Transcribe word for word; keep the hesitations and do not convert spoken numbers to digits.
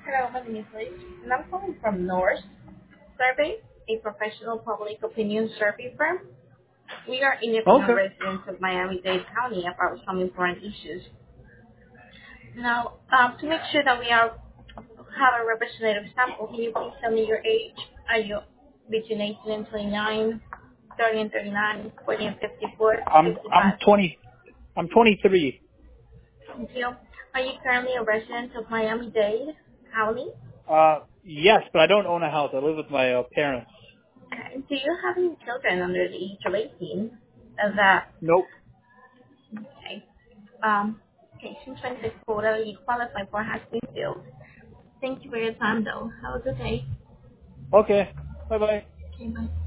Hello, my name is Liz, and I'm calling from North Survey, a professional public opinion survey firm. We are interviewing Okay. residents of Miami-Dade County about some important issues. Now, um, to make sure that we are, have a representative sample, can you please tell me your age? Are you between eighteen and twenty-nine, thirty and thirty-nine, forty and fifty-four, I'm I'm fifty-five? twenty. I'm twenty-three. Thank you. Are you currently a resident of Miami-Dade County? Uh, yes, but I don't own a house. I live with my uh, parents. And do you have any children under the age of eighteen? Is that Nope. okay? Um, okay, since twenty-six quota, you qualify for has been filled. Thank you for your time, though. Have a good day. Okay. Bye bye. Okay, bye.